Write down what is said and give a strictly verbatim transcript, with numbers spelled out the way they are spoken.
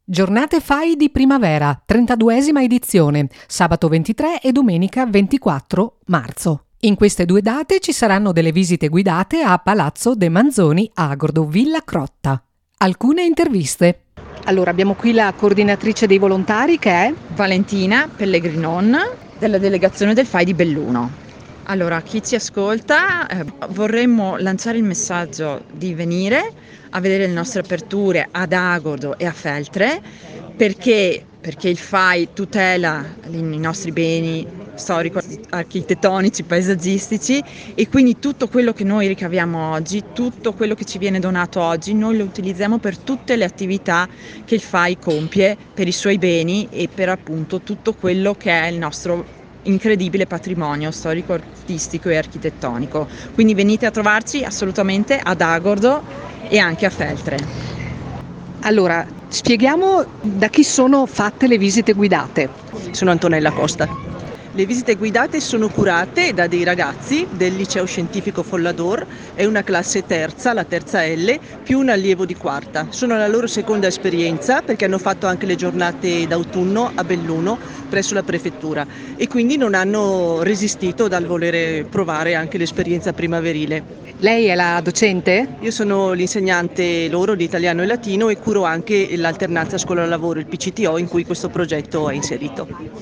Giornate F A I di primavera, trentaduesima edizione, sabato ventitré e domenica ventiquattro marzo. In queste due date ci saranno delle visite guidate a Palazzo De Manzoni, Agordo, Villa Crotta. Alcune interviste. Allora, abbiamo qui la coordinatrice dei volontari che è Valentina Pellegrinon della delegazione del F A I di Belluno. Allora, a chi ci ascolta, eh, vorremmo lanciare il messaggio di venire a vedere le nostre aperture ad Agordo e a Feltre, perché, perché il F A I tutela i nostri beni storico-architettonici, paesaggistici, e quindi tutto quello che noi ricaviamo oggi, tutto quello che ci viene donato oggi, noi lo utilizziamo per tutte le attività che il F A I compie per i suoi beni e per appunto tutto quello che è il nostro incredibile patrimonio storico, artistico e architettonico. Quindi venite a trovarci assolutamente ad Agordo e anche a Feltre. Allora, spieghiamo da chi sono fatte le visite guidate. Sono Antonella Costa. Le visite guidate sono curate da dei ragazzi del Liceo Scientifico Follador, è una classe terza, la terza L, più un allievo di quarta. Sono la loro seconda esperienza perché hanno fatto anche le giornate d'autunno a Belluno presso la prefettura e quindi non hanno resistito dal volere provare anche l'esperienza primaverile. Lei è la docente? Io sono l'insegnante loro di italiano e latino e curo anche l'alternanza scuola-lavoro, il P C T O, in cui questo progetto è inserito.